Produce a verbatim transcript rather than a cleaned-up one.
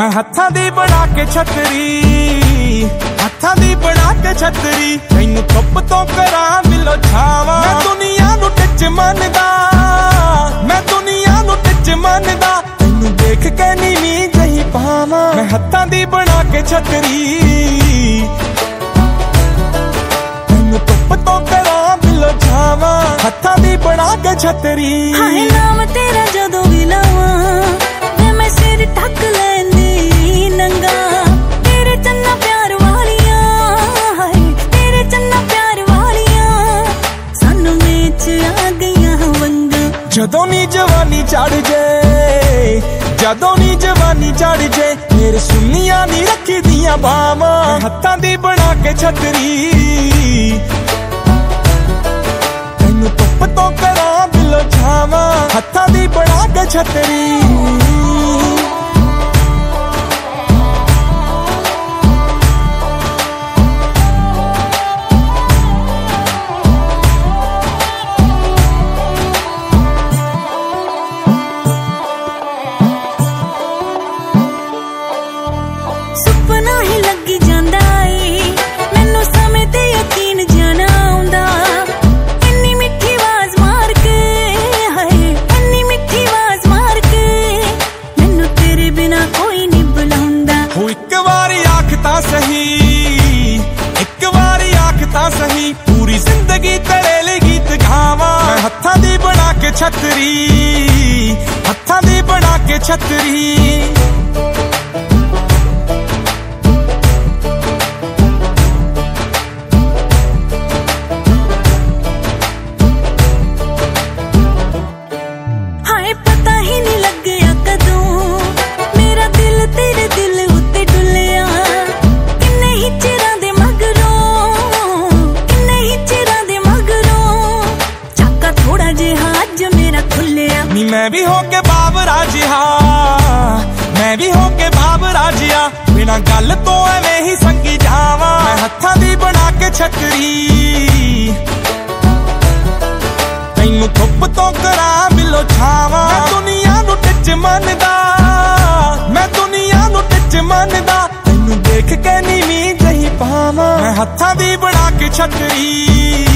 मैं हत्थां दी बना के छतरी, हत्थां दी बना के छतरी, तैनूं धुप तो करा मिलो छावां। मैं दुनिया नूं टच मनदा, मैं दुनिया नूं टच मनदा, तैनूं देख के नीवीं जही पावां। मैं हत्थां दी बना के छतरी, तैनूं धुप तो करा मिलो छावां। हत्थां दी बना के छतरी। हाय नाम तेरा जदों भी लवां मैं सिर ढक लैंदी नंगा। तेरे चन्ना प्यार वालियां, हाय तेरे चन्ना प्यार वालियां, सानू मेच आ गईयां वंगा। जदों नी जवानी चढ़ जे, जदों नी जवानी चढ़ जे, मेरे सुनिया नी रखी दियां बावां। हत्थां दी बना के छतरी, तैनूं धुप तो करा मिलो छावां। हत्थां दी बना के छतरी। सुपना ही लगी जांदा ए मैनू समय ते यकीन जाना आउंदा। इन्नी मिठी आवाज मार के, हाय इन्नी मिठी आवाज मार के, मैनू तेरे बिना कोई नहीं बुलाउंदा। हो इक वारी आख तां सही, इक वारी आख तां सही, पूरी जिंदगी तेरे लिए गीत गावां। मैं हत्थां दी बना के छतरी, हत्थां दी बना के छतरी। पता ही नहीं लगया कदों मेरा दिल तेरे दिल उत्ते डुलिया। किन्ने ही चिरां दे मगरों, किन्ने ही चिरां दे मगरों, चाका थोड़ा जिहा अज मेरा खुलिया। नी मैं भी होके बाबरा जिहा, मैं भी होके बाबरा जिहा, बिना गल तो एवें ही संगी जावां। मैं हत्थां दी बना के छतरी, तैनूं धुप तो करा मिलो छावां। मैं दुनिया नूं टच मनदा, मैं दुनिया नूं टच मनदा, तैनूं देख के नीवीं जही पावां। मैं हत्थां दी बना के छतरी।